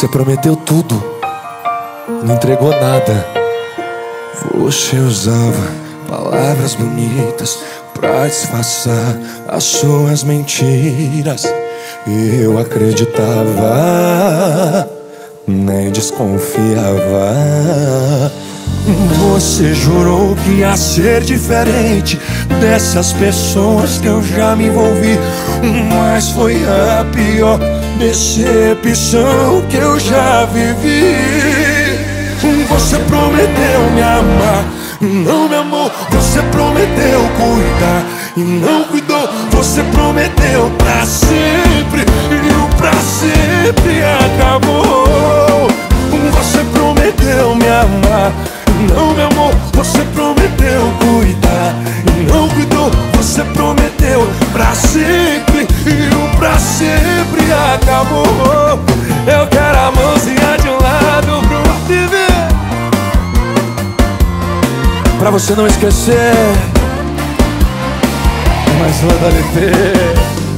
Você prometeu tudo, não entregou nada. Você usava palavras bonitas pra disfarçar as suas mentiras. Eu acreditava, nem desconfiava. Você jurou que ia ser diferente dessas pessoas que eu já me envolvi, mas foi a pior decepção que eu já vivi. Você prometeu me amar, não me amou. Você prometeu cuidar e não cuidou. Você prometeu pra sempre e o pra sempre acabou. Você prometeu me amar, não me amou. Você prometeu cuidar e não cuidou. Você prometeu pra sempre e o pra sempre acabou. Eu quero a mãozinha de um lado pro viver, pra você não esquecer. Mais uma da LP.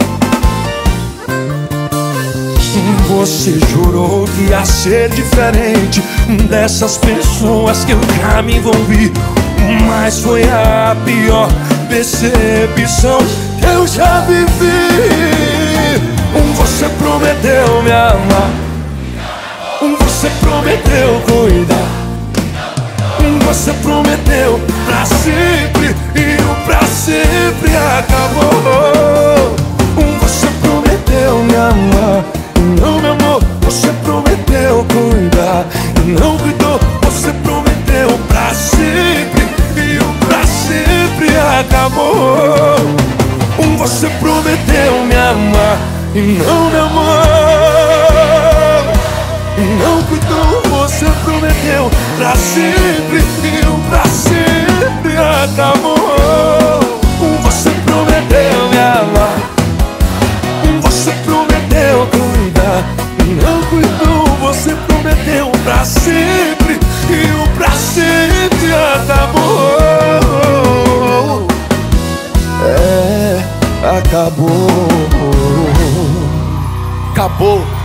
Você jurou que ia ser diferente dessas pessoas que eu já me envolvi, mas foi a pior decepção que eu já vivi. Você prometeu me amar, você prometeu cuidar, você prometeu pra sempre e o pra sempre acabou. Você prometeu me amar, não me amou. Você prometeu cuidar e não cuidou. Você prometeu pra sempre e o pra sempre acabou. Você prometeu me amar e não me amou, não cuidou. Você prometeu pra sempre e o pra sempre acabou. Você prometeu me amar, você prometeu cuidar e não cuidou. Você prometeu pra sempre e o pra sempre acabou. Acabou. Acabou.